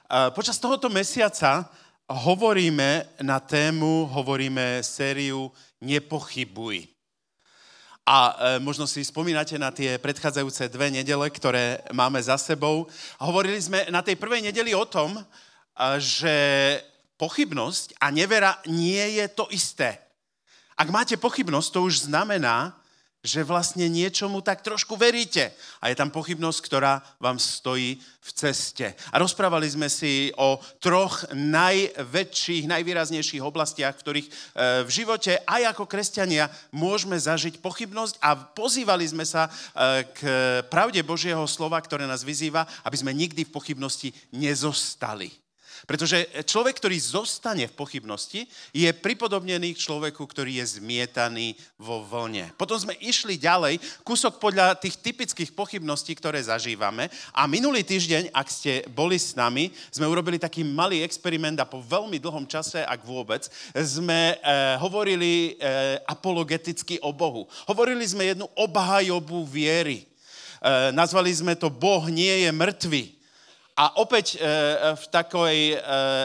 Počas tohoto mesiaca hovoríme sériu Nepochybuj. A možno si spomínate na tie predchádzajúce 2 nedele, ktoré máme za sebou. Hovorili sme na tej prvej nedeli o tom, že pochybnosť a nevera nie je to isté. Ak máte pochybnosť, to už znamená, že vlastne niečomu tak trošku veríte. A je tam pochybnosť, ktorá vám stojí v ceste. A rozprávali sme si o 3 najväčších, najvýraznejších oblastiach, v ktorých v živote aj ako kresťania môžeme zažiť pochybnosť a pozývali sme sa k pravde Božieho slova, ktoré nás vyzýva, aby sme nikdy v pochybnosti nezostali. Pretože človek, ktorý zostane v pochybnosti, je pripodobnený k človeku, ktorý je zmietaný vo vlne. Potom sme išli ďalej, kúsok podľa tých typických pochybností, ktoré zažívame. A minulý týždeň, ak ste boli s nami, sme urobili taký malý experiment a po veľmi dlhom čase, ak vôbec, sme hovorili apologeticky o Bohu. Hovorili sme jednu obhajobu viery. Nazvali sme to Boh nie je mŕtvy. A opäť v takej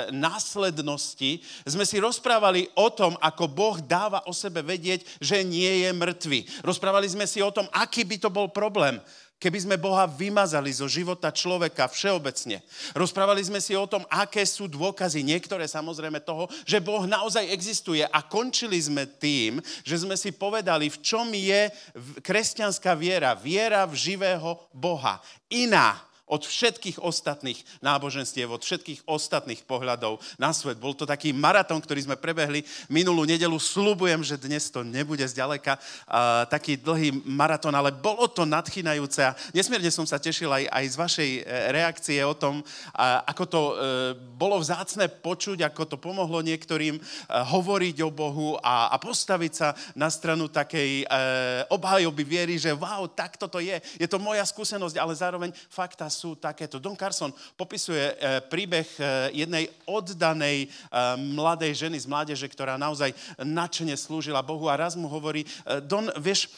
následnosti sme si rozprávali o tom, ako Boh dáva o sebe vedieť, že nie je mŕtvy. Rozprávali sme si o tom, aký by to bol problém, keby sme Boha vymazali zo života človeka všeobecne. Rozprávali sme si o tom, aké sú dôkazy, niektoré samozrejme toho, že Boh naozaj existuje. A končili sme tým, že sme si povedali, v čom je kresťanská viera. Viera v živého Boha. Iná od všetkých ostatných náboženstiev, od všetkých ostatných pohľadov na svet. Bol to taký maratón, ktorý sme prebehli minulú nedeľu. Sľubujem, že dnes to nebude zďaleka taký dlhý maratón, ale bolo to nadchýnajúce a nesmierne som sa tešil aj z vašej reakcie o tom, ako to bolo vzácne počuť, ako to pomohlo niektorým hovoriť o Bohu a postaviť sa na stranu takej obhajoby viery, že wow, tak toto je. Je to moja skúsenosť, ale zároveň fakta sú takéto. Don Carson popisuje príbeh jednej oddanej mladej ženy z mládeže, ktorá naozaj nadšene slúžila Bohu a raz mu hovorí, Don, vieš,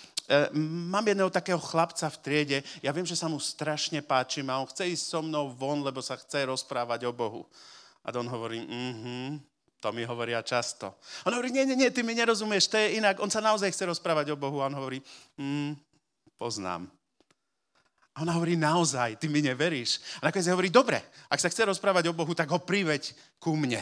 mám jedného takého chlapca v triede, ja viem, že sa mu strašne páčim a on chce ísť so mnou von, lebo sa chce rozprávať o Bohu. A Don hovorí, to mi hovoria často. On hovorí, nie, ty mi nerozumieš, to je inak, on sa naozaj chce rozprávať o Bohu a on hovorí, poznám. A ona hovorí, naozaj, ty mi neveríš. A nakoniec hovorí, dobre, ak sa chce rozprávať o Bohu, tak ho priveď ku mne.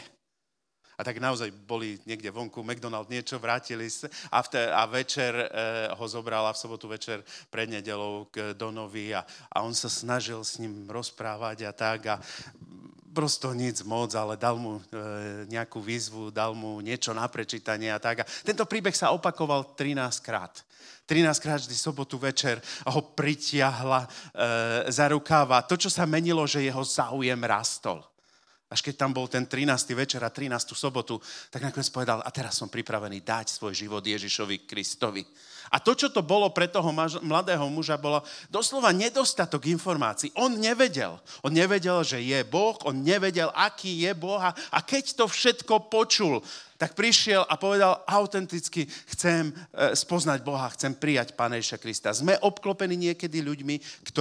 A tak naozaj boli niekde vonku, McDonald niečo, vrátili sa a večer ho zobrala v sobotu večer pred nedeľou k Donovi a on sa snažil s ním rozprávať a tak a prosto nic moc, ale dal mu nejakú výzvu, dal mu niečo na prečítanie a tak. A tento príbeh sa opakoval 13 krát. 13 krát vždy sobotu večer ho pritiahla za rukáva. To, čo sa menilo, že jeho záujem rastol. Až keď tam bol ten 13. večer a 13. sobotu, tak nakoniec povedal, a teraz som pripravený dať svoj život Ježišovi Kristovi. A to, čo to bolo pre toho mladého muža, bolo doslova nedostatok informácií. On nevedel, že je Boh, on nevedel, aký je Boh a keď to všetko počul, tak prišiel a povedal autenticky, chcem spoznať Boha, chcem prijať Pána Ježiša Krista. Sme obklopení niekedy ľuďmi,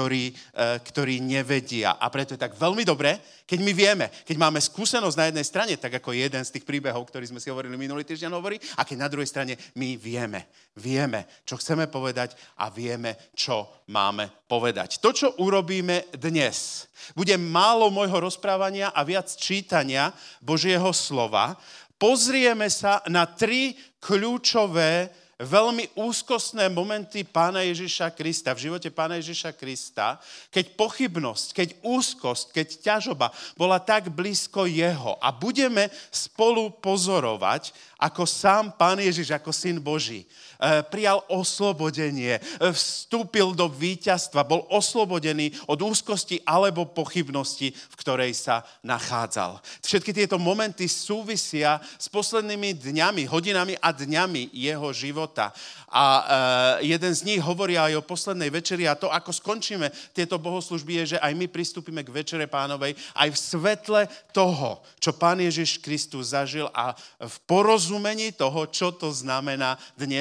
ktorí nevedia. A preto je tak veľmi dobré, keď my vieme, keď máme skúsenosť na jednej strane, tak ako jeden z tých príbehov, ktorý sme si hovorili minulý týždeň hovorí, a keď na druhej strane my vieme, čo chceme povedať a vieme, čo máme povedať. To, čo urobíme dnes, bude málo môjho rozprávania a viac čítania Božieho slova. Pozrieme sa na 3 kľúčové, veľmi úzkostné momenty Pána Ježiša Krista, v živote Pána Ježiša Krista, keď pochybnosť, keď úzkosť, keď ťažoba bola tak blízko jeho. A budeme spolu pozorovať, ako sám Pán Ježiš, ako Syn Boží, prijal oslobodenie, vstúpil do víťazstva, bol oslobodený od úzkosti alebo pochybnosti, v ktorej sa nachádzal. Všetky tieto momenty súvisia s poslednými dňami, hodinami a dňami jeho života. A jeden z nich hovorí aj o poslednej večeri a to, ako skončíme tieto bohoslúžby, je, že aj my pristúpime k večere Pánovej aj v svetle toho, čo Pán Ježiš Kristus zažil a v porozumení toho, čo to znamená dnes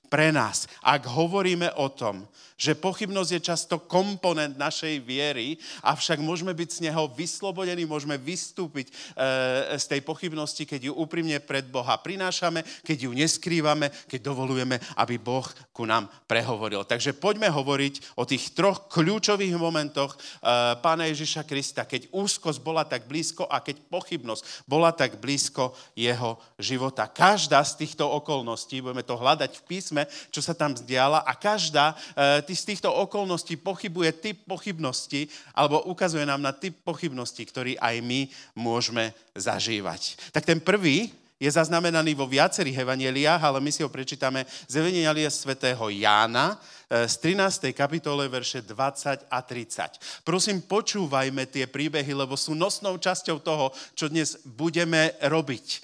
pre nás. Ak hovoríme o tom, že pochybnosť je často komponent našej viery, avšak môžeme byť z neho vyslobodení, môžeme vystúpiť z tej pochybnosti, keď ju úprimne pred Boha prinášame, keď ju neskrývame, keď dovolujeme, aby Boh ku nám prehovoril. Takže poďme hovoriť o tých troch kľúčových momentoch Pána Ježiša Krista, keď úzkosť bola tak blízko a keď pochybnosť bola tak blízko jeho života. Každá z týchto okolností, budeme to hľadať v písme, čo sa tam diala, a každá z týchto okolností pochybuje typ pochybnosti, alebo ukazuje nám na typ pochybnosti, ktorý aj my môžeme zažívať. Tak ten prvý je zaznamenaný vo viacerých evanjeliách, ale my si ho prečítame z evanjelia svätého Jána z 13. kapitole verše 20 a 30. Prosím, počúvajme tie príbehy, lebo sú nosnou časťou toho, čo dnes budeme robiť.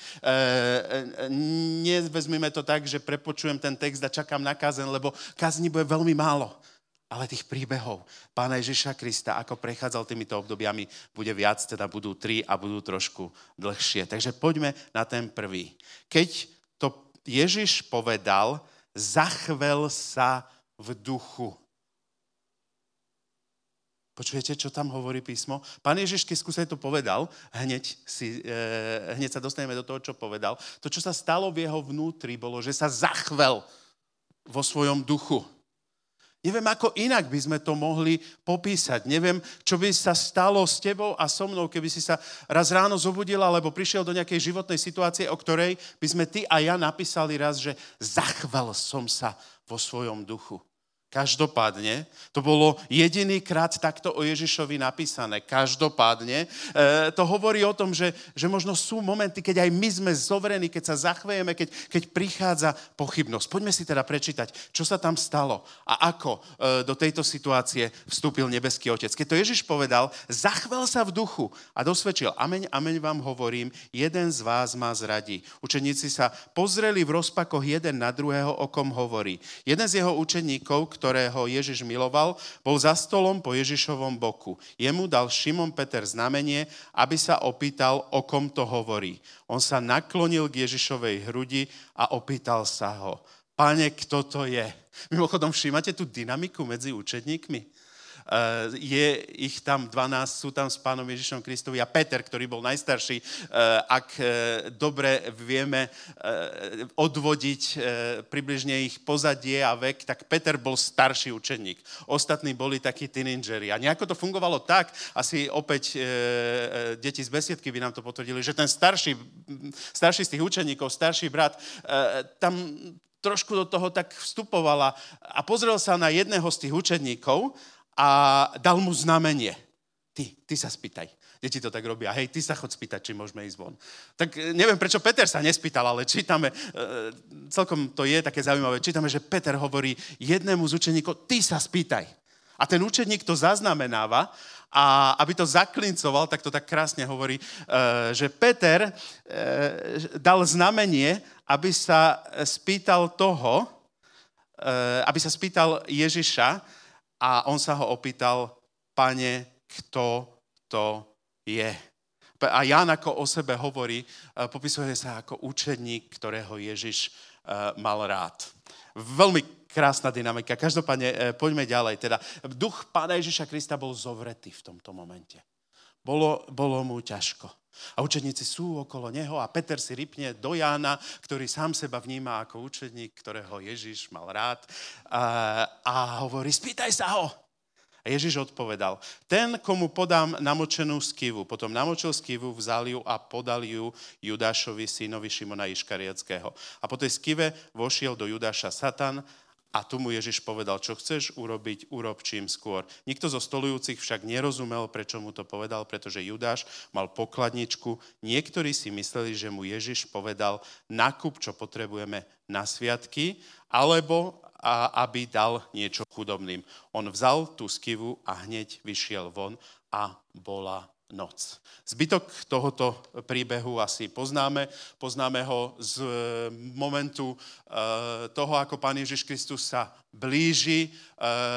Nevezmime to tak, že prepočujem ten text a čakám na kázeň, lebo kázni bude veľmi málo. Ale tých príbehov Pána Ježiša Krista, ako prechádzal týmito obdobiami, bude viac, teda budú 3 a budú trošku dlhšie. Takže poďme na ten prvý. Keď to Ježiš povedal, zachvel sa v duchu. Počujete, čo tam hovorí písmo? Pán Ježiš, keď skúsaj to povedal, hneď sa dostaneme do toho, čo povedal. To, čo sa stalo v jeho vnútri, bolo, že sa zachvel vo svojom duchu. Neviem, ako inak by sme to mohli popísať. Neviem, čo by sa stalo s tebou a so mnou, keby si sa raz ráno zobudila, alebo prišiel do nejakej životnej situácie, o ktorej by sme ty a ja napísali raz, že zachvel som sa vo svojom duchu. Každopádne, to bolo jedinýkrát takto o Ježišovi napísané. Každopádne, to hovorí o tom, že možno sú momenty, keď aj my sme zoverení, keď sa zachvejeme, keď prichádza pochybnosť. Poďme si teda prečítať, čo sa tam stalo a ako do tejto situácie vstúpil nebeský Otec. Keď to Ježiš povedal, zachvel sa v duchu a dosvedčil, ameň, ameň vám hovorím, jeden z vás ma zradí. Učeníci sa pozreli v rozpakoch jeden na druhého, o kom hovorí. Jeden z jeho učeníkov, ktorého Ježiš miloval, bol za stolom po Ježišovom boku. Jemu dal Šimon Peter znamenie, aby sa opýtal, o kom to hovorí. On sa naklonil k Ježišovej hrudi a opýtal sa ho. Pane, kto to je? Mimochodom, všímate tú dynamiku medzi učedníkmi? Je ich tam 12, sú tam s Pánom Ježišom Kristovi a Peter, ktorý bol najstarší. Ak dobre vieme odvodiť približne ich pozadie a vek, tak Peter bol starší učeník. Ostatní boli takí tínedžeri. A nejako to fungovalo tak, asi opäť deti z besiedky by nám to potvrdili, že ten starší z tých učeníkov, starší brat, tam trošku do toho tak vstupovala a pozrel sa na jedného z tých učeníkov a dal mu znamenie. Ty sa spýtaj. Deti to tak robia. Hej, ty sa chod spýtať, či môžeme ísť von. Tak neviem, prečo Peter sa nespýtal, ale čítame, celkom to je také zaujímavé, čítame, že Peter hovorí jednému z učeníkov, ty sa spýtaj. A ten učeník to zaznamenáva a aby to zaklincoval, tak to tak krásne hovorí, že Peter dal znamenie, aby sa spýtal Ježiša, a on sa ho opýtal, Pane, kto to je? A Ján ako o sebe hovorí, popisuje sa ako učeník, ktorého Ježiš mal rád. Veľmi krásna dynamika. Každopádne poďme ďalej. Teda duch Pána Ježiša Krista bol zovretý v tomto momente. Bolo mu ťažko. A učeníci sú okolo neho a Peter si rýpne do Jána, ktorý sám seba vníma ako učeník, ktorého Ježiš mal rád a hovorí, spýtaj sa ho. A Ježiš odpovedal, ten, komu podám namočenú skivu, potom namočil skivu, vzal ju a podal ju Judášovi, synovi Šimona Iškariotského. A po tej skive vošiel do Judáša Satan. A tu mu Ježiš povedal, čo chceš urobiť, urob čím skôr. Nikto zo stolujúcich však nerozumel, prečo mu to povedal, pretože Judáš mal pokladničku. Niektorí si mysleli, že mu Ježiš povedal, nakup, čo potrebujeme na sviatky, alebo aby dal niečo chudobným. On vzal tú skivu a hneď vyšiel von a bola noc. Zbytok tohoto príbehu asi poznáme. Poznáme ho z momentu toho, ako Pán Ježiš Kristus sa blíži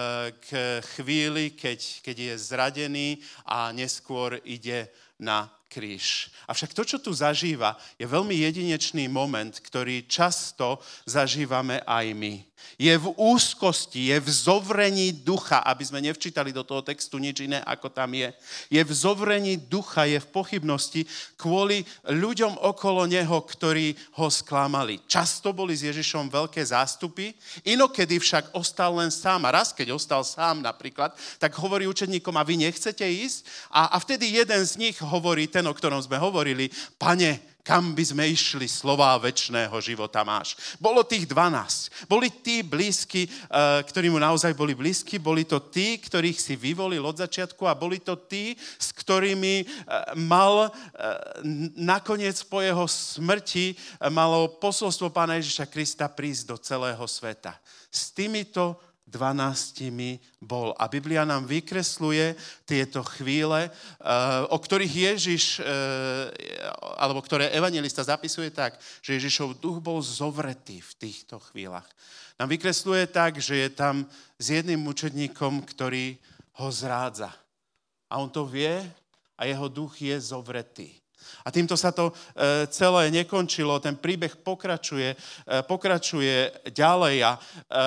k chvíli, keď je zradený a neskôr ide na kríž. Avšak to, čo tu zažíva, je veľmi jedinečný moment, ktorý často zažívame aj my. Je v úzkosti, je v zovrení ducha, aby sme nevčítali do toho textu nič iné, ako tam je. Je v zovrení ducha, je v pochybnosti kvôli ľuďom okolo neho, ktorí ho sklamali. Často boli s Ježišom veľké zástupy, inokedy však ostal len sám. A raz, keď ostal sám napríklad, tak hovorí učeníkom, a vy nechcete ísť? A vtedy jeden z nich hovorí, ten, o ktorom sme hovorili, Pane, kam by sme išli, slová večného života máš. Bolo tých 12. Boli tí blízky, ktorí mu naozaj boli blízky, boli to tí, ktorých si vyvolil od začiatku a boli to tí, s ktorými mal nakoniec po jeho smrti malo posolstvo Pána Ježiša Krista prísť do celého sveta. S týmito 12 bol. A Biblia nám vykresluje tieto chvíle, o ktorých Ježiš, alebo ktoré evanjelista zapisuje tak, že Ježišov duch bol zovretý v týchto chvíľach. Nám vykresluje tak, že je tam s jedným mučedníkom, ktorý ho zrádza. A on to vie a jeho duch je zovretý. A týmto sa to celé nekončilo, ten príbeh pokračuje ďalej a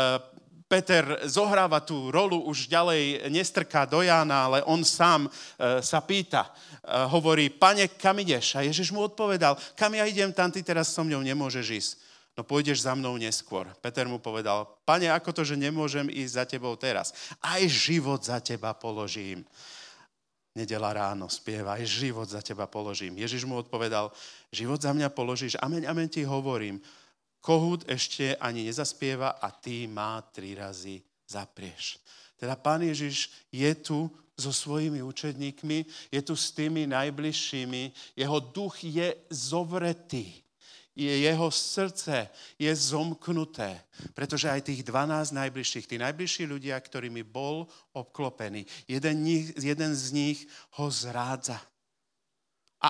Peter zohráva tú rolu, už ďalej nestrká do Jána, ale on sám sa pýta, hovorí, Pane, kam ideš? A Ježiš mu odpovedal, kam ja idem, tam ty teraz so mňou nemôžeš ísť. No pôjdeš za mnou neskôr. Peter mu povedal, Pane, ako to, že nemôžem ísť za tebou teraz? Aj život za teba položím. Nedela ráno spieva, aj život za teba položím. Ježiš mu odpovedal, život za mňa položíš, ameň, ameň ti hovorím. Kohút ešte ani nezaspieva a ty má 3 razy zaprieš. Teda Pán Ježiš je tu so svojimi učedníkmi, je tu s tými najbližšími, jeho duch je zovretý, jeho srdce je zomknuté, pretože aj tých 12 najbližších, tí najbližší ľudia, ktorými bol obklopený, jeden z nich ho zrádza. A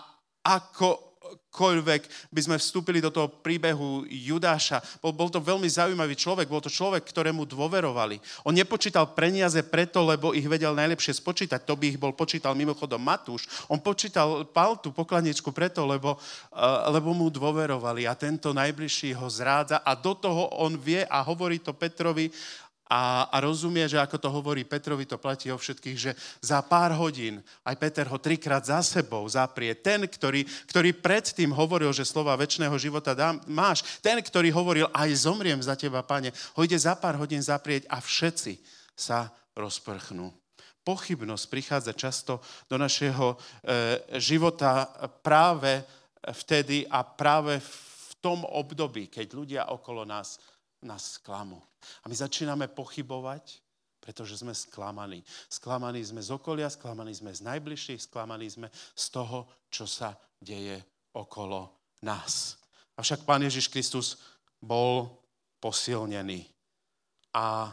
akokoľvek by sme vstúpili do toho príbehu Judáša, bol to veľmi zaujímavý človek, bol to človek, ktorému dôverovali. On nepočítal peniaze preto, lebo ich vedel najlepšie spočítať, to by ich bol počítal mimochodom Matúš. On počítal paltu, pokladničku preto, lebo mu dôverovali a tento najbližší ho zrádza a do toho on vie a hovorí to Petrovi, a rozumie, že ako to hovorí Petrovi, to platí o všetkých, že za pár hodín aj Peter ho 3-krát za sebou zaprie. Ten, ktorý predtým hovoril, že slova večného života máš, ten, ktorý hovoril, aj zomriem za teba, Pane, ho ide za pár hodín zaprieť a všetci sa rozprchnú. Pochybnosť prichádza často do našeho života práve vtedy a práve v tom období, keď ľudia okolo nás sklamú. A my začíname pochybovať, pretože sme sklamaní. Sklamaní sme z okolia, sklamaní sme z najbližších, sklamaní sme z toho, čo sa deje okolo nás. Avšak Pán Ježiš Kristus bol posilnený a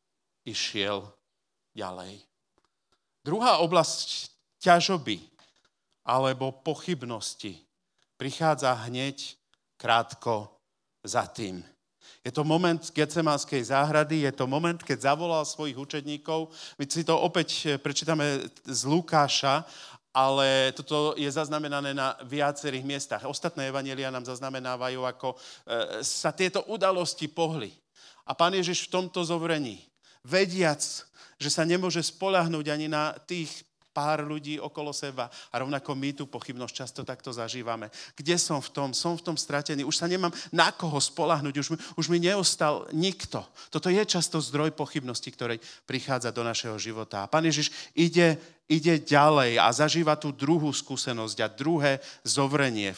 išiel ďalej. Druhá oblasť ťažoby alebo pochybnosti prichádza hneď krátko za tým. Je to moment Getsemanskej záhrady, je to moment, keď zavolal svojich učedníkov. My si to opäť prečítame z Lukáša, ale toto je zaznamenané na viacerých miestach. Ostatné evanjelia nám zaznamenávajú, ako sa tieto udalosti pohli. A Pán Ježiš v tomto zovrení, vediac, že sa nemôže spoľahnúť ani na tých pár ľudí okolo seba. A rovnako my tú pochybnosť často takto zažívame. Kde som v tom? Som v tom stratený. Už sa nemám na koho spoľahnúť. Už mi neostal nikto. Toto je často zdroj pochybnosti, ktorej prichádza do našeho života. A Pán Ježiš ide ďalej a zažíva tú druhú skúsenosť a druhé zovrenie,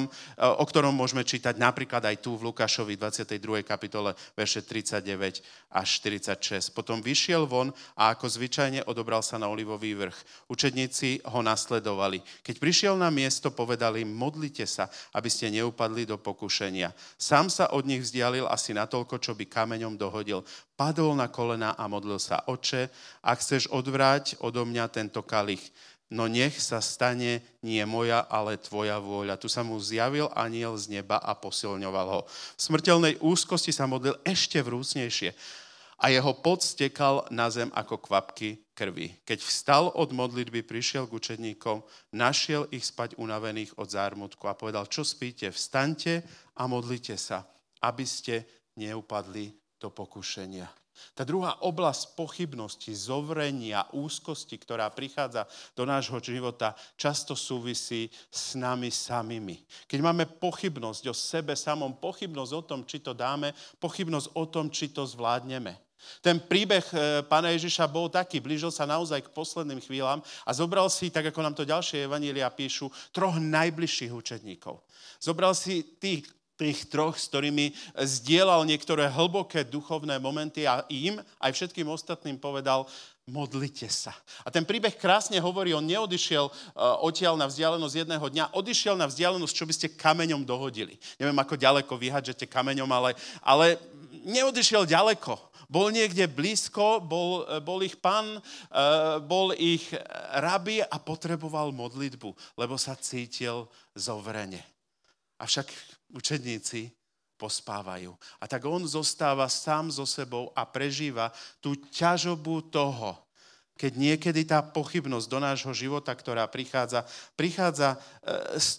o ktorom môžeme čítať napríklad aj tu v Lukášovi 22. kapitole verše 39 až 46. Potom vyšiel von a ako zvyčajne odobral sa na Olivový vrch. Učedníci ho nasledovali. Keď prišiel na miesto, povedali, modlite sa, aby ste neupadli do pokušenia. Sám sa od nich vzdialil asi natoľko, čo by kameňom dohodil. Padol na kolená a modlil sa, Oče, ak chceš odvráť odo mňa tento kalich, no nech sa stane nie moja, ale tvoja vôľa. Tu sa mu zjavil anjel z neba a posilňoval ho. V smrteľnej úzkosti sa modlil ešte vrúcnejšie. a jeho pot stekal na zem ako kvapky krvi. Keď vstal od modlitby, prišiel k učeníkom, našiel ich spať unavených od zármutku a povedal, čo spíte, vstaňte a modlite sa, aby ste neupadli do pokušenia. Tá druhá oblasť pochybnosti, zovrenia, úzkosti, ktorá prichádza do nášho života, často súvisí s nami samými. Keď máme pochybnosť o sebe samom, pochybnosť o tom, či to dáme, pochybnosť o tom, či to zvládneme. Ten príbeh Pána Ježiša bol taký, blížil sa naozaj k posledným chvíľam a zobral si, tak ako nám to ďalšie evanjelia píšu, 3 najbližších učeníkov. Zobral si tých 3, s ktorými zdieľal niektoré hlboké duchovné momenty a im, aj všetkým ostatným povedal, modlite sa. A ten príbeh krásne hovorí, on neodišiel odtiaľ na vzdialenosť jedného dňa, odišiel na vzdialenosť, čo by ste kameňom dohodili. Neviem, ako ďaleko vyhádžete kameňom, ale neodišiel ďaleko. Bol niekde blízko, bol ich pán, bol ich rabi a potreboval modlitbu, lebo sa cítil zovrene. Avšak učeníci pospávajú. A tak on zostáva sám so sebou a prežíva tú ťažobu toho, keď niekedy tá pochybnosť do nášho života, ktorá prichádza z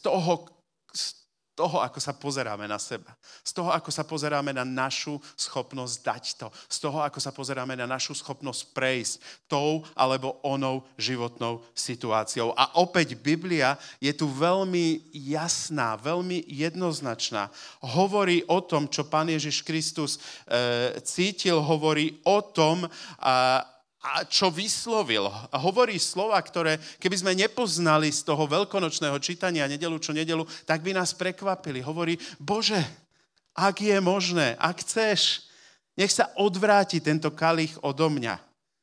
toho, ako sa pozeráme na seba. Z toho, ako sa pozeráme na našu schopnosť dať to. Z toho, ako sa pozeráme na našu schopnosť prejsť tou alebo onou životnou situáciou. A opäť Biblia je tu veľmi jasná, veľmi jednoznačná. Hovorí o tom, čo Pán Ježiš Kristus cítil, hovorí o tom, a čo vyslovil. Hovorí slova, ktoré, keby sme nepoznali z toho veľkonočného čítania nedelu čo nedelu, tak by nás prekvapili. Hovorí, Bože, ak je možné, ak chceš, nech sa odvráti tento kalich odo mňa.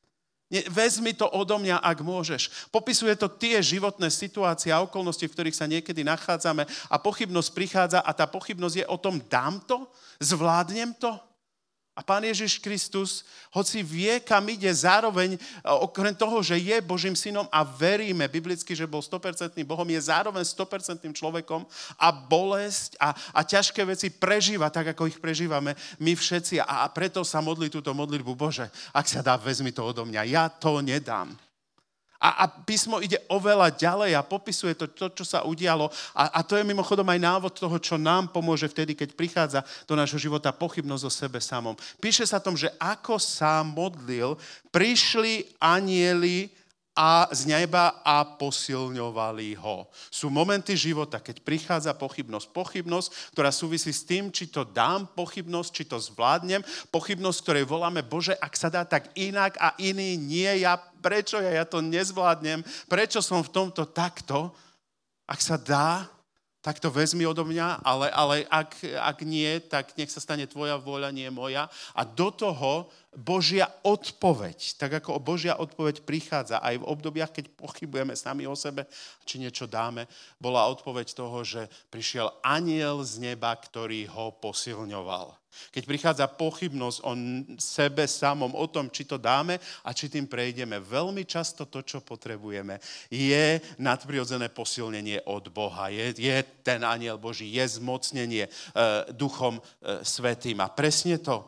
Vezmi to odo mňa, ak môžeš. Popisuje to tie životné situácie a okolnosti, v ktorých sa niekedy nachádzame a pochybnosť prichádza a tá pochybnosť je o tom, dám to? Zvládnem to? A Pán Ježiš Kristus, hoci vie, kam ide, zároveň, okrem toho, že je Božím synom a veríme biblicky, že bol 100% Bohom, je zároveň 100% človekom a bolesť a ťažké veci prežíva, tak ako ich prežívame my všetci. A preto sa modlí túto modlitbu, Bože, ak sa dá, vezmi to odo mňa, ja to nedám. A písmo ide oveľa ďalej a popisuje to, čo sa udialo. A to je mimochodom aj návod toho, čo nám pomôže vtedy, keď prichádza do nášho života pochybnosť o sebe samom. Píše sa tom, že ako sa modlil, prišli anjeli a z neba a posilňovali ho. Sú momenty života, keď prichádza pochybnosť. Pochybnosť, ktorá súvisí s tým, či to dám, pochybnosť, či to zvládnem, pochybnosť, ktorej voláme, Bože, ak sa dá tak inak a iný nie, prečo ja to nezvládnem, prečo som v tomto takto, ak sa dá, tak to vezmi odo mňa, ale ak nie, tak nech sa stane tvoja vôľa, nie moja. A do toho Božia odpoveď, tak ako Božia odpoveď prichádza aj v obdobiach, keď pochybujeme sami o sebe, či niečo dáme, bola odpoveď toho, že prišiel anjel z neba, ktorý ho posilňoval. Keď prichádza pochybnosť o sebe samom, o tom, či to dáme a či tým prejdeme, veľmi často to, čo potrebujeme, je nadprirodzené posilnenie od Boha. Je ten anjel Boží, je zmocnenie Duchom Svätým. A presne to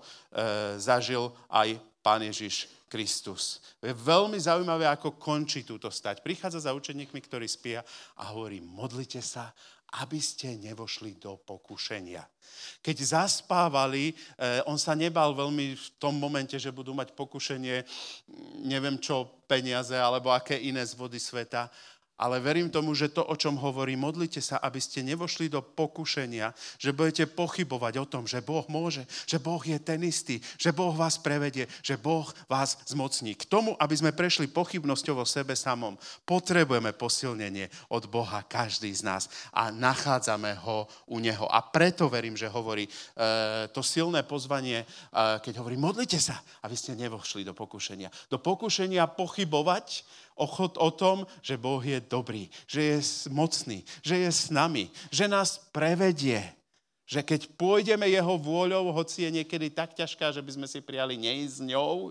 zažil aj Pán Ježiš Kristus. Je veľmi zaujímavé, ako končí túto stať. Prichádza za učeníkmi, ktorí spia a hovorí, modlite sa, aby ste nevošli do pokušenia. Keď zaspávali, on sa nebal veľmi v tom momente, že budú mať pokušenie, neviem čo, peniaze alebo aké iné z vody sveta, ale verím tomu, že to, o čom hovorí, modlite sa, aby ste nevošli do pokušenia, že budete pochybovať o tom, že Boh môže, že Boh je ten istý, že Boh vás prevedie, že Boh vás zmocní. K tomu, aby sme prešli pochybnosťou o sebe samom, potrebujeme posilnenie od Boha, každý z nás a nachádzame ho u Neho. A preto verím, že hovorí to silné pozvanie, keď hovorí, modlite sa, aby ste nevošli do pokušenia. Do pokušenia pochybovať o tom, že Boh je dobrý, že je mocný, že je s nami, že nás prevedie. Že keď pôjdeme jeho vôľou, hoci je niekedy tak ťažká, že by sme si prijali neísť s ňou,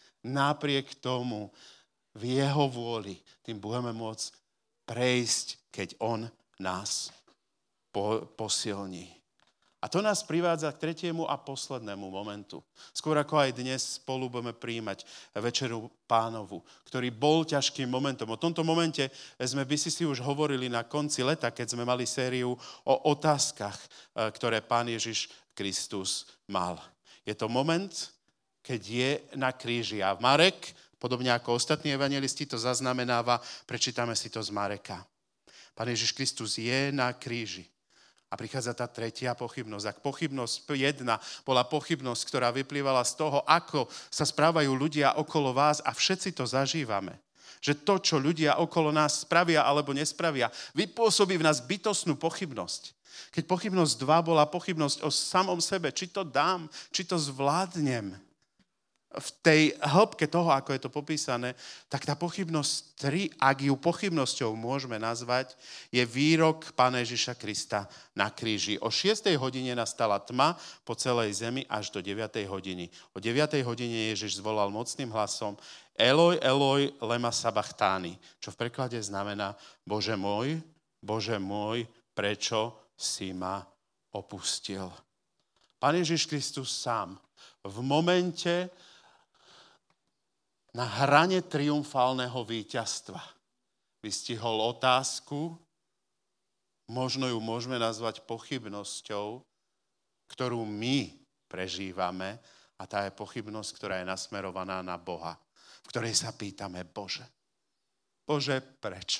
napriek tomu v jeho vôli tým budeme môcť prejsť, keď on nás posilní. A to nás privádza k tretiemu a poslednému momentu. Skôr ako aj dnes spolu budeme prijímať Večeru Pánovu, ktorý bol ťažkým momentom. O tomto momente sme by si už hovorili na konci leta, keď sme mali sériu o otázkach, ktoré Pán Ježiš Kristus mal. Je to moment, keď je na kríži. A Marek, podobne ako ostatní evangelisti, to zaznamenáva, prečítame si to z Mareka. Pán Ježiš Kristus je na kríži. A prichádza tá tretia pochybnosť. Ak pochybnosť jedna bola pochybnosť, ktorá vyplývala z toho, ako sa správajú ľudia okolo vás a všetci to zažívame. Že to, čo ľudia okolo nás spravia alebo nespravia, vypôsobí v nás bytostnú pochybnosť. Keď pochybnosť 2 bola pochybnosť o samom sebe, či to dám, či to zvládnem. V tej hĺbke toho, ako je to popísané, tak tá pochybnosť 3, ak ju pochybnosťou môžeme nazvať, je výrok Pána Ježiša Krista na kríži. O 6. hodine nastala tma po celej zemi až do 9. hodiny. O 9. hodine Ježiš zvolal mocným hlasom Eloj, Eloj, lema sabachthani, čo v preklade znamená Bože môj, prečo si ma opustil. Pán Ježiš Kristus sám v momente na hrane triumfálneho víťazstva vystihol otázku, možno ju môžeme nazvať pochybnosťou, ktorú my prežívame, a tá je pochybnosť, ktorá je nasmerovaná na Boha, v ktorej sa pýtame, Bože, prečo?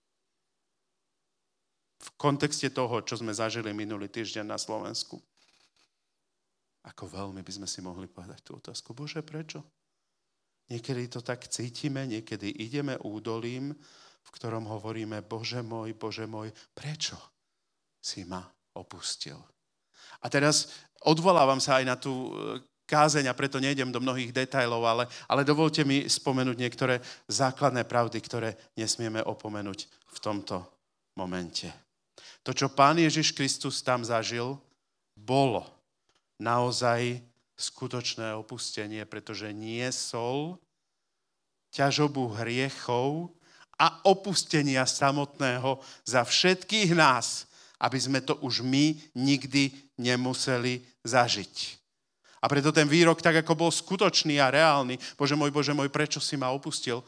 V kontexte toho, čo sme zažili minulý týždeň na Slovensku, ako veľmi by sme si mohli povedať tú otázku, Bože, prečo? Niekedy to tak cítime, niekedy ideme údolím, v ktorom hovoríme, Bože môj, prečo si ma opustil? A teraz odvolávam sa aj na tú kázeň a preto nejdem do mnohých detailov, ale dovolte mi spomenúť niektoré základné pravdy, ktoré nesmieme opomenúť v tomto momente. To, čo Pán Ježiš Kristus tam zažil, bolo naozaj skutočné opustenie, pretože niesol ťažobu hriechov a opustenia samotného za všetkých nás, aby sme to už my nikdy nemuseli zažiť. A preto ten výrok, tak ako bol skutočný a reálny, Bože môj, prečo si ma opustil,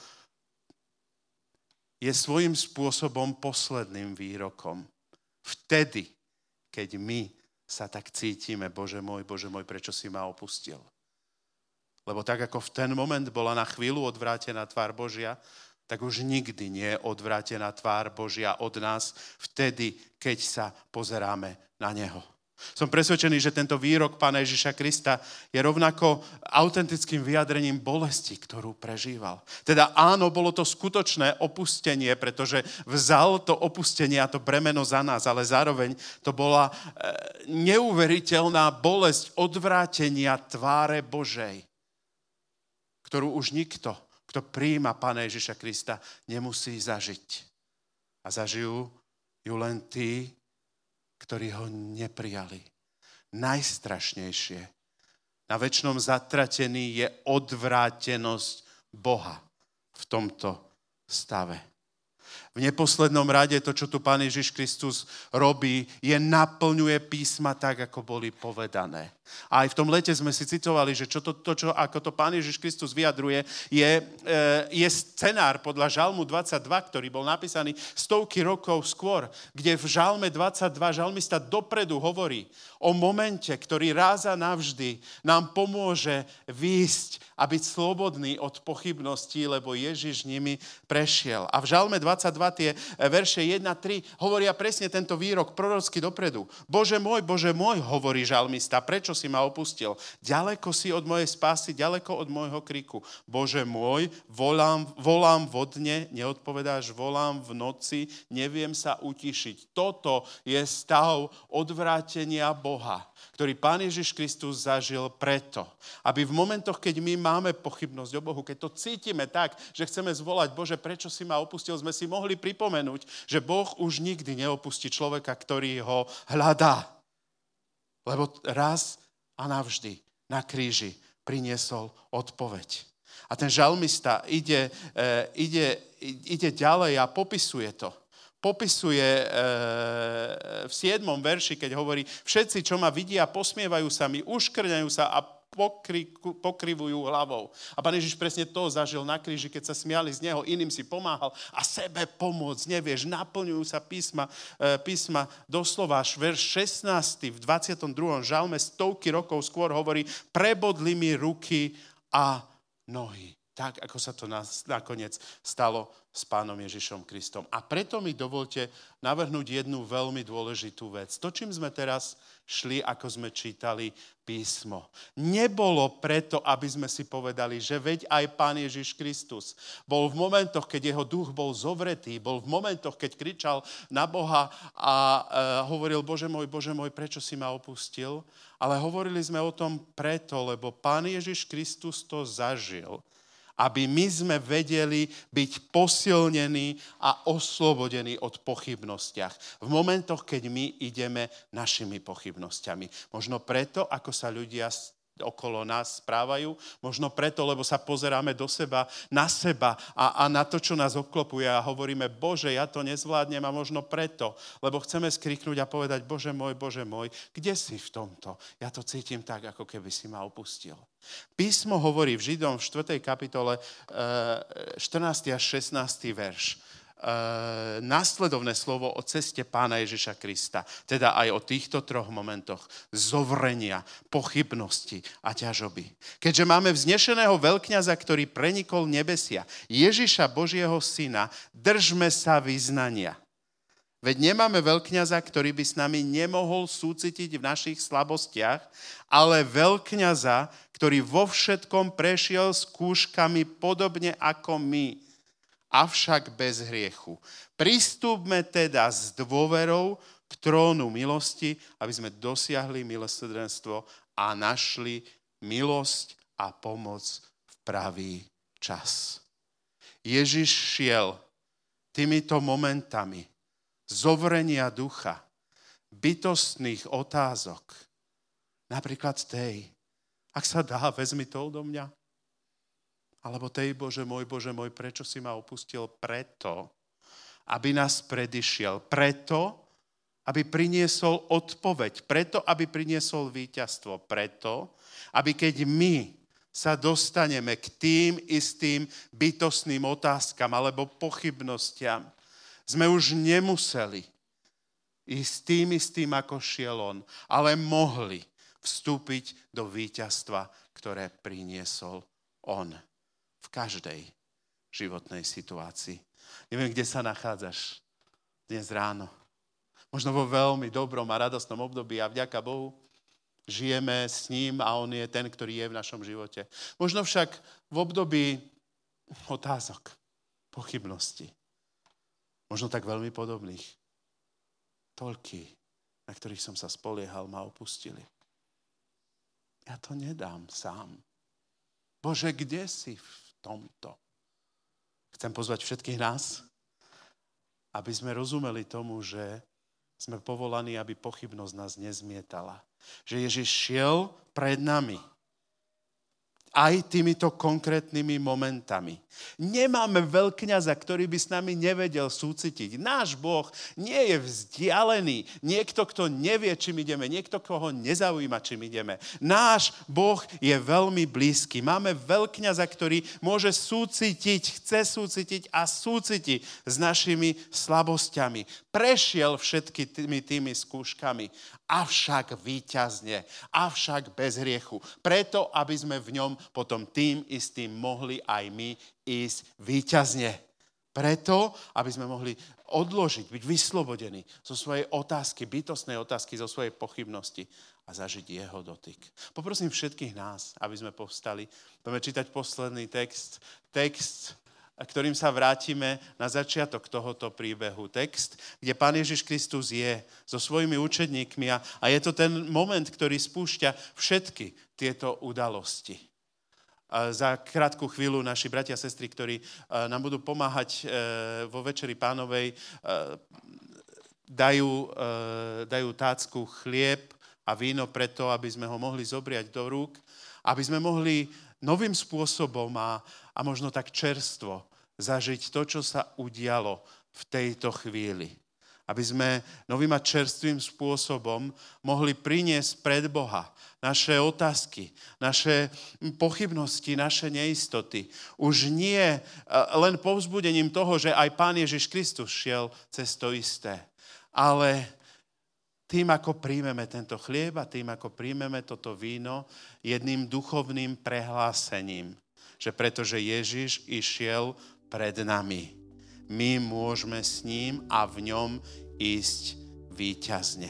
je svojím spôsobom posledným výrokom. Vtedy, keď my sa tak cítime, Bože môj, prečo si ma opustil. Lebo tak, ako v ten moment bola na chvíľu odvrátená tvár Božia, tak už nikdy nie je odvrátená tvár Božia od nás vtedy, keď sa pozeráme na Neho. Som presvedčený, že tento výrok Pána Ježiša Krista je rovnako autentickým vyjadrením bolesti, ktorú prežíval. Teda áno, bolo to skutočné opustenie, pretože vzal to opustenie a to bremeno za nás, ale zároveň to bola neuveriteľná bolesť odvrátenia tváre Božej, ktorú už nikto, kto prijíma Pána Ježiša Krista, nemusí zažiť. A zažijú ju len tí, ktorí ho neprijali. Najstrašnejšie na večnom zatratení je odvrátenosť Boha v tomto stave. V neposlednom rade to, čo tu Pán Ježiš Kristus robí, je naplňuje písma tak, ako boli povedané. A aj v tom lete sme si citovali, že ako to Pán Ježiš Kristus vyjadruje, je scenár podľa Žalmu 22, ktorý bol napísaný stovky rokov skôr, kde v Žalme 22 žalmista dopredu hovorí o momente, ktorý raz a navždy nám pomôže výjsť a byť slobodný od pochybností, lebo Ježiš nimi prešiel. A v Žalme 22 tie verše 1-3 hovoria presne tento výrok prorocky dopredu. Bože môj, hovorí žalmista, prečo si ma opustil? Ďaleko si od mojej spásy, ďaleko od môjho kriku. Bože môj, volám vodne, neodpovedáš, volám v noci, neviem sa utišiť. Toto je stav odvrátenia Boha, ktorý Pán Ježiš Kristus zažil preto, aby v momentoch, keď my máme pochybnosť o Bohu, keď to cítime tak, že chceme zvolať, Bože, prečo si ma opustil, sme si mohli pripomenúť, že Boh už nikdy neopustí človeka, ktorý ho hľadá. Lebo raz a navždy na kríži priniesol odpoveď. A ten žalmista ide ďalej a popisuje to. popisuje v 7. verši, keď hovorí, všetci, čo ma vidia, posmievajú sa mi, uškrňajú sa a pokrivujú hlavou. A Pán Ježiš presne to zažil na kríži, keď sa smiali z neho, iným si pomáhal a sebe pomôcť nevieš. Naplňujú sa písma doslova, verš 16. v 22. žalme stovky rokov skôr hovorí, prebodli mi ruky a nohy. Tak, ako sa to nakoniec stalo s Pánom Ježišom Kristom. A preto mi dovolte navrhnúť jednu veľmi dôležitú vec. To, čím sme teraz šli, ako sme čítali písmo. Nebolo preto, aby sme si povedali, že veď aj Pán Ježiš Kristus bol v momentoch, keď jeho duch bol zovretý, bol v momentoch, keď kričal na Boha a hovoril, Bože môj, prečo si ma opustil? Ale hovorili sme o tom preto, lebo Pán Ježiš Kristus to zažil, aby my sme vedeli byť posilnení a oslobodení od pochybnostiach. V momentoch, keď my ideme našimi pochybnosťami. Možno preto, ako sa ľudia okolo nás správajú, možno preto, lebo sa pozeráme do seba, na seba a na to, čo nás obklopuje a hovoríme, Bože, ja to nezvládnem a možno preto, lebo chceme skriknúť a povedať, Bože môj, kde si v tomto? Ja to cítim tak, ako keby si ma opustil. Písmo hovorí v Židom v 4. kapitole 14. až 16. verš. Následovné slovo o ceste Pána Ježiša Krista, teda aj o týchto troch momentoch zovrenia, pochybnosti a ťažoby. Keďže máme vznešeného veľkňaza, ktorý prenikol nebesia, Ježiša Božieho syna, držme sa vyznania. Veď nemáme veľkňaza, ktorý by s nami nemohol súcitiť v našich slabostiach, ale veľkňaza, ktorý vo všetkom prešiel skúškami podobne ako my, avšak bez hriechu. Pristúpme teda s dôverou k trónu milosti, aby sme dosiahli milosrdenstvo a našli milosť a pomoc v pravý čas. Ježiš šiel týmito momentami zovrenia ducha, bytostných otázok, napríklad tej, ak sa dá, vezmi to odo mňa. Alebo tej, Bože môj, prečo si ma opustil? Preto, aby nás predišiel. Preto, aby priniesol odpoveď. Preto, aby priniesol víťazstvo. Preto, aby keď my sa dostaneme k tým istým bytostným otázkam alebo pochybnostiam, sme už nemuseli ísť tým istým, ako šiel on, ale mohli vstúpiť do víťazstva, ktoré priniesol on. V každej životnej situácii. Neviem, kde sa nachádzaš dnes ráno. Možno vo veľmi dobrom a radostnom období a vďaka Bohu žijeme s ním a on je ten, ktorý je v našom živote. Možno však v období otázok, pochybností. Možno tak veľmi podobných. Toľkí, na ktorých som sa spoliehal, ma opustili. Ja to nedám sám. Bože, kde si v tomto? Chcem pozvať všetkých nás, aby sme rozumeli tomu, že sme povolaní, aby pochybnosť nás nezmietala. Že Ježiš šiel pred nami aj týmito konkrétnymi momentami. Nemáme veľkňaza, ktorý by s nami nevedel súcitiť. Náš Boh nie je vzdialený. Niekto, kto nevie, čím ideme. Niekto, koho nezaujíma, čím ideme. Náš Boh je veľmi blízky. Máme veľkňaza, ktorý môže súcitiť, chce súcitiť a súciti s našimi slabosťami. Prešiel všetkými tými skúškami, avšak víťazne, avšak bez hriechu. Preto, aby sme v ňom potom tým istým mohli aj my ísť víťazne. Preto, aby sme mohli odložiť, byť vyslobodení zo svojej otázky, bytostnej otázky, zo svojej pochybnosti a zažiť jeho dotyk. Poprosím všetkých nás, aby sme povstali. Budeme čítať posledný text, ktorým sa vrátime na začiatok tohoto príbehu. Text, kde Pán Ježiš Kristus je so svojimi učedníkmi a je to ten moment, ktorý spúšťa všetky tieto udalosti. Za krátku chvíľu naši bratia a sestry, ktorí nám budú pomáhať vo Večeri Pánovej, dajú tácku chlieb a víno preto, aby sme ho mohli zobriať do rúk, aby sme mohli novým spôsobom a možno tak čerstvo zažiť to, čo sa udialo v tejto chvíli. Aby sme novým a čerstvým spôsobom mohli priniesť pred Boha naše otázky, naše pochybnosti, naše neistoty. Už nie len povzbudením toho, že aj Pán Ježiš Kristus šiel cez to isté, ale tým, ako príjmeme tento chlieb a tým, ako príjmeme toto víno, jedným duchovným prehlásením, že pretože Ježiš išiel pred nami, my môžeme s ním a v ňom ísť víťazne.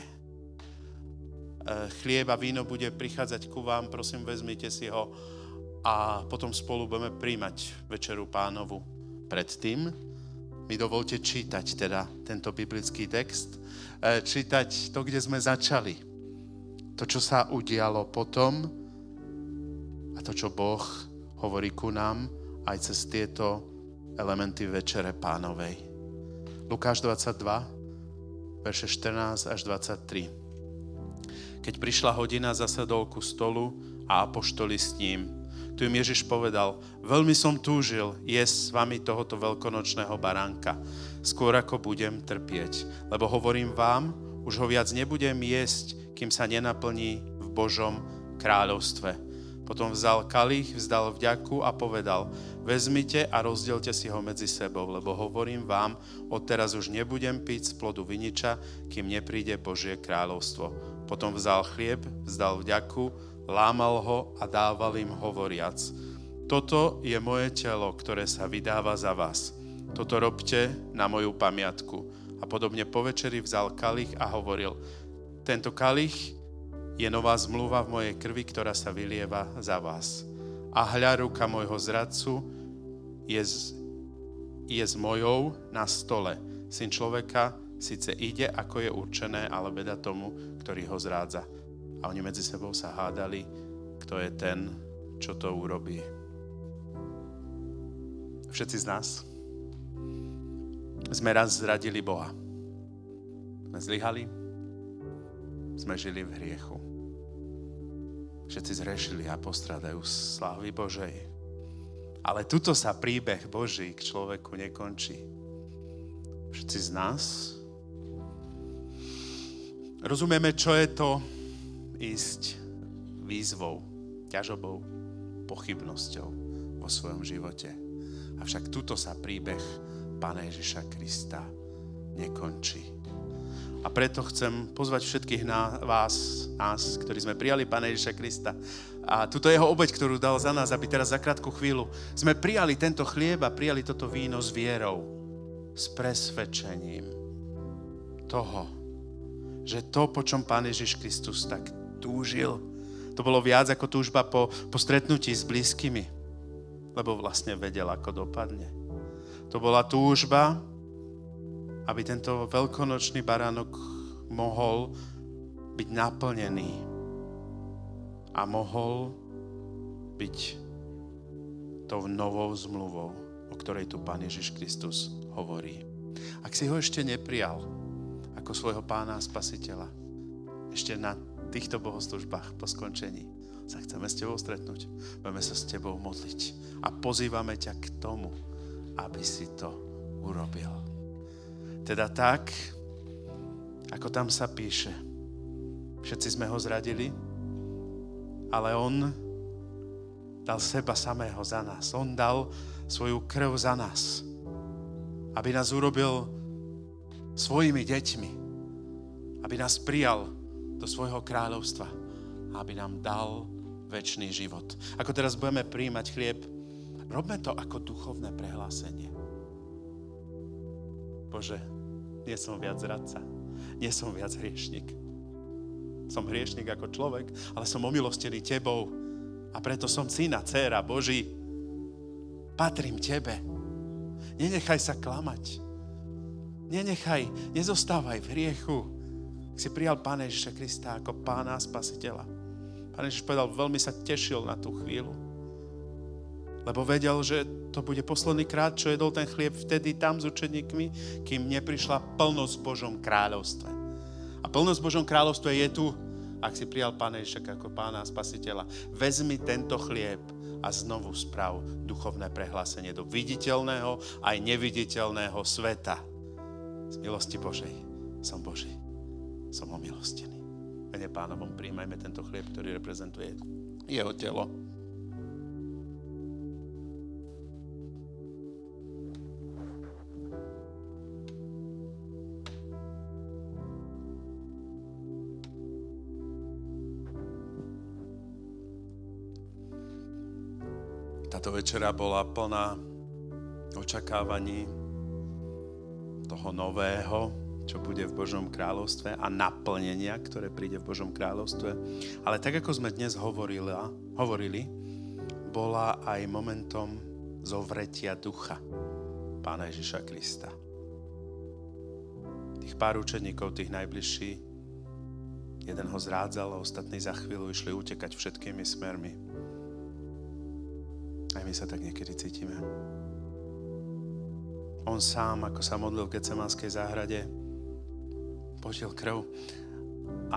Chlieb a víno bude prichádzať ku vám, prosím, vezmite si ho a potom spolu budeme príjmať večeru Pánovu. Predtým mi dovolte čítať teda tento biblický text, čítať to, kde sme začali. To, čo sa udialo potom a to, čo Boh hovorí ku nám aj cez tieto elementy večere Pánovej. Lukáš 22, verše 14 až 23. Keď prišla hodina, zasadol ku stolu a apoštoli s ním. Tu im Ježiš povedal, veľmi som túžil jesť s vami tohoto veľkonočného baránka, skôr ako budem trpieť. Lebo hovorím vám, už ho viac nebudem jesť, kým sa nenaplní v Božom kráľovstve. Potom vzal kalich, vzdal vďaku a povedal, vezmite a rozdielte si ho medzi sebou, lebo hovorím vám, odteraz už nebudem piť z plodu viniča, kým nepríde Božie kráľovstvo. Potom vzal chlieb, vzdal vďaku, lámal ho a dával im hovoriac, toto je moje telo, ktoré sa vydáva za vás. Toto robte na moju pamiatku. A podobne po večeri vzal kalich a hovoril, tento kalich je nová zmluva v mojej krvi, ktorá sa vylieva za vás. A hľa, ruka môjho zradcu je s mojou na stole. Syn človeka síce ide, ako je určené, ale beda tomu, ktorý ho zrádza. A oni medzi sebou sa hádali, kto je ten, čo to urobí. Všetci z nás sme raz zradili Boha. Sme zlyhali, sme žili v hriechu. Všetci zhrešili a postradajú slávy Božej. Ale tuto sa príbeh Boží k človeku nekončí. Všetci z nás rozumieme, čo je to ísť výzvou, ťažobou, pochybnosťou vo svojom živote. Avšak tuto sa príbeh Pána Ježiša Krista nekončí. A preto chcem pozvať všetkých nás, ktorí sme prijali Pána Ježiša Krista. A túto jeho obeť, ktorú dal za nás, aby teraz za krátku chvíľu sme prijali tento chlieb a prijali toto víno s vierou, s presvedčením toho, že to, po čom Pán Ježiš Kristus tak túžil, to bolo viac ako túžba po stretnutí s blízkymi, lebo vlastne vedel, ako dopadne. To bola túžba, aby tento veľkonočný baránok mohol byť naplnený a mohol byť tou novou zmluvou, o ktorej tu Pán Ježiš Kristus hovorí. Ak si ho ešte neprijal ako svojho Pána a Spasiteľa, ešte na týchto bohoslužbách po skončení sa chceme s tebou stretnúť, budeme sa s tebou modliť a pozývame ťa k tomu, aby si to urobil. Teda tak, ako tam sa píše. Všetci sme ho zradili, ale on dal seba samého za nás. On dal svoju krv za nás, aby nás urobil svojimi deťmi, aby nás prijal do svojho kráľovstva a aby nám dal večný život. Ako teraz budeme prijímať chlieb, robme to ako duchovné prehlásenie. Bože, nie som viac zradca, nie som viac hriešnik. Som hriešnik ako človek, ale som omilostený tebou a preto som syn a dcéra Boží. Patrím tebe. Nenechaj sa klamať. Nezostávaj v hriechu. Si prijal Pána Ježiša Krista ako Pána a Spasiteľa. Pán Ježiš povedal, veľmi sa tešil na tú chvíľu. Lebo vedel, že to bude posledný krát, čo jedol ten chlieb vtedy tam s učeníkmi, kým neprišla plnosť v Božom kráľovstve. A plnosť v Božom kráľovstve je tu, ak si prijal Pána Ježiša ako Pána a Spasiteľa. Vezmi tento chlieb a znovu správ duchovné prehlásenie do viditeľného aj neviditeľného sveta. Z milosti Božej som Boží. Som omilostený. Mene Pánovom príjmajme tento chlieb, ktorý reprezentuje jeho telo. Táto večera bola plná očakávaní toho nového, čo bude v Božom kráľovstve a naplnenia, ktoré príde v Božom kráľovstve. Ale tak, ako sme dnes hovorili, bola aj momentom zovretia ducha Pána Ježiša Krista. Tých pár učeníkov, tých najbližší, jeden ho zrádzal a ostatní za chvíľu išli utekať všetkými smermi. Aj my sa tak niekedy cítime. On sám, ako sa modlil v Getsemanskej záhrade, potil krv a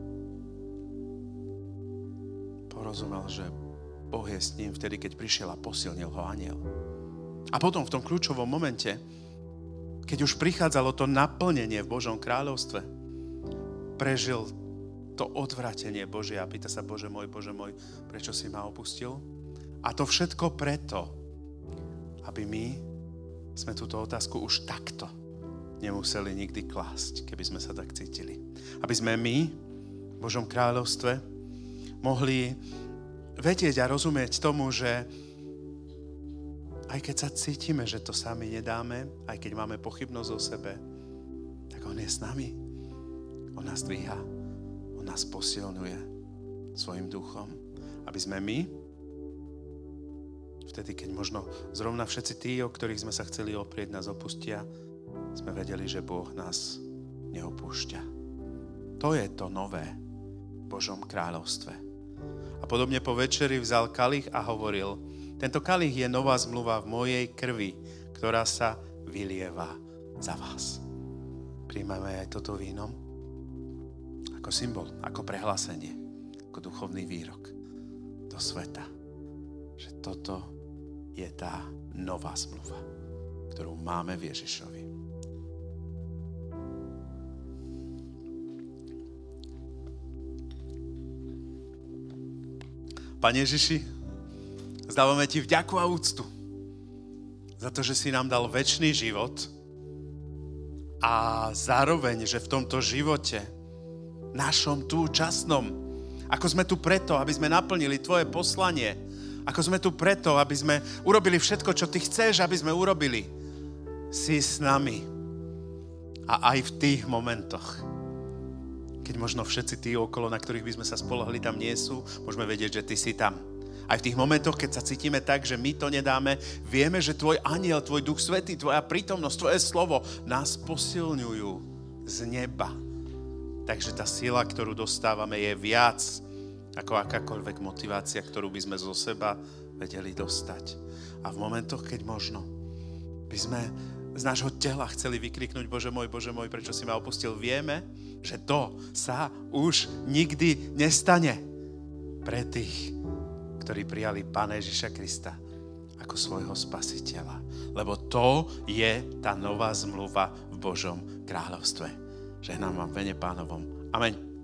porozumel, že Boh je s ním vtedy, keď prišiel a posilnil ho anjel. A potom v tom kľúčovom momente, keď už prichádzalo to naplnenie v Božom kráľovstve, prežil to odvratenie Božie a pýta sa, Bože môj, prečo si ma opustil? A to všetko preto, aby my sme túto otázku už takto nemuseli nikdy klásť, keby sme sa tak cítili. Aby sme my v Božom kráľovstve mohli vedieť a rozumieť tomu, že aj keď sa cítime, že to sami nedáme, aj keď máme pochybnosť o sebe, tak On je s nami. On nás dvíha, On nás posilňuje svojim duchom. Aby sme my vtedy, keď možno zrovna všetci tí, o ktorých sme sa chceli oprieť, nás opustia, sme vedeli, že Boh nás neopúšťa. To je to nové v Božom kráľovstve. A podobne po večeri vzal kalich a hovoril, tento kalich je nová zmluva v mojej krvi, ktorá sa vylieva za vás. Príjmame aj toto víno ako symbol, ako prehlásenie, ako duchovný výrok do sveta, že toto je tá nová zmluva, ktorú máme v Ježišovi. Pane Ježiši, zdávame Ti vďaku a úctu za to, že si nám dal večný život a zároveň, že v tomto živote, našom tu časnom, ako sme tu preto, aby sme naplnili Tvoje poslanie, ako sme tu preto, aby sme urobili všetko, čo Ty chceš, aby sme urobili. Si s nami. A aj v tých momentoch, keď možno všetci tí okolo, na ktorých by sme sa spoľahli, tam nie sú, môžeme vedieť, že Ty si tam. Aj v tých momentoch, keď sa cítime tak, že my to nedáme, vieme, že Tvoj anjel, Tvoj Duch Svätý, Tvoja prítomnosť, Tvoje slovo nás posilňujú z neba. Takže tá sila, ktorú dostávame, je viac ako akákoľvek motivácia, ktorú by sme zo seba vedeli dostať. A v momentoch, keď možno by sme z nášho tela chceli vykriknúť Bože môj, prečo si ma opustil, vieme, že to sa už nikdy nestane pre tých, ktorí prijali Pána Ježiša Krista ako svojho spasiteľa. Lebo to je tá nová zmluva v Božom kráľovstve. Žehnám vám v mene Pánovom. Amen.